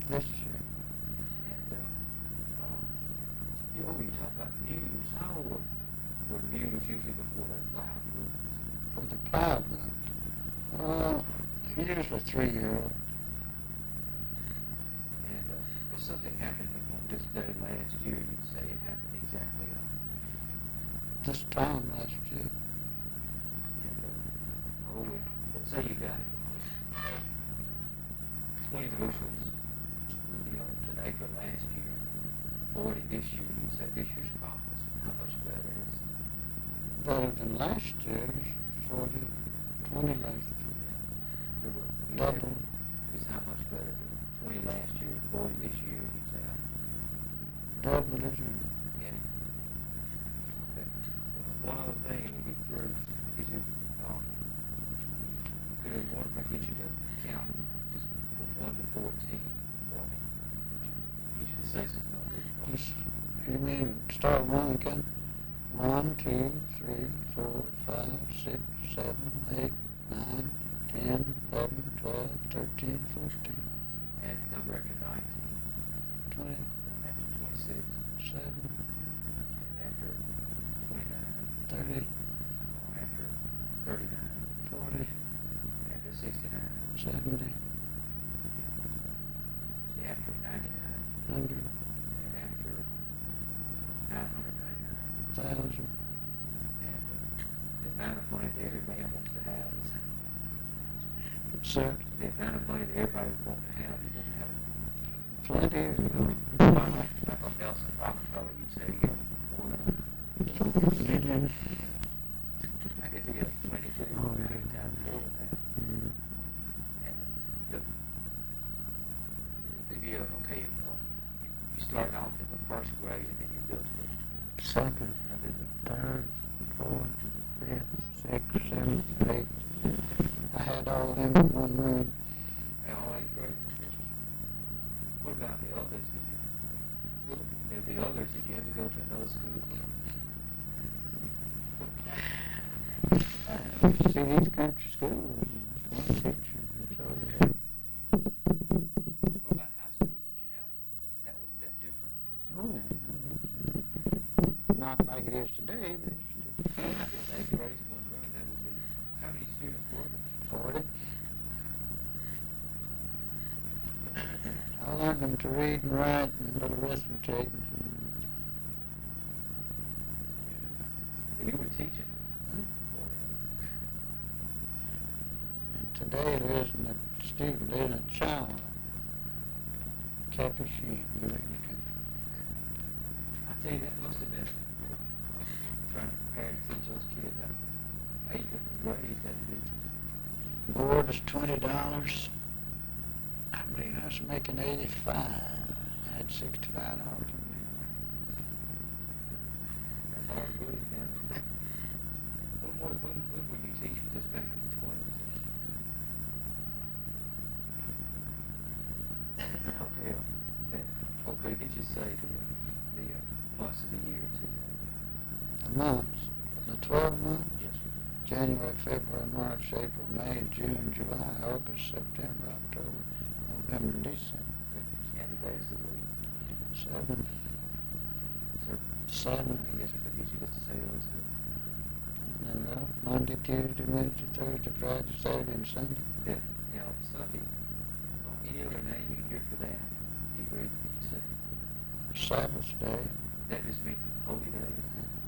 this year. And you talk about mules. How old were mules usually before they plowed woods? For the plowman, well, usually 3-year-old. And if something happened on this day last year, you'd say it happened exactly This time last year. and let's say you got 20 bushels, to an acre last year, 40 this year. You'd say this year's crop was how much better is Better than last year's, 40, 20 last year. Double. Is how much better? 20 last year, 40 this year. You'd say Double it. yeah. One other thing we'll be through is if what if I get you to count just from 1 to 14 for me? Get you to say some numbers. Just, you mean start one again? 1, 2, 3, 4, 5, 6, 7, 8, 9, 10, 11, 12, 13, 14. And number after 19. 20. And after 26. 7. And after 29. 30. After 39. 40. After 69. 70. After 99. 100. And after 999. 1,000. And the amount of money that every man wants to have is Sir? the amount of money that everybody would want to have. You want to have Plenty. like on Nelson Rockefeller, you'd say you get more than Million. I guess you get 22 Oh, yeah. times more than that. And if you you start off in the first grade and then you go to the Second, and then third, fourth, fifth, sixth, seventh, eighth. I had all of them in one room. all eighth grade. What about the others? The others, did you have to go to another school? See, these country schools, just one teacher, that's all you had. What about high school? Did you have is that different? Oh, yeah. Not like it is today, but it's different. I guess eighth grade in one room, that would be, how many students were there? 40. I learned them to read and write and little arithmetic. You were teaching. And today there isn't a student, there isn't a child capuchin within the country. I tell you, that must have been trying to prepare to teach those kids that 8 different grades. That'd be Board was $20. I believe I was making 85. I had $65 a week. that's hard to believe now. When were you teaching? Just back in the 20s? Okay, did you say the months of the year too? The months, the 12 months, Yes, sir. January, February, March, April, May, June, July, August, September, October, November, December. And the days of the week. 7. Sir? 7. Yes, sir. Did you just say those two? No, Monday, Tuesday, Wednesday, Thursday, Friday, Saturday, and Sunday. Yeah. Now, Sunday, any other name you hear for that? You agree? Did you say? Sabbath day. That just means holy day?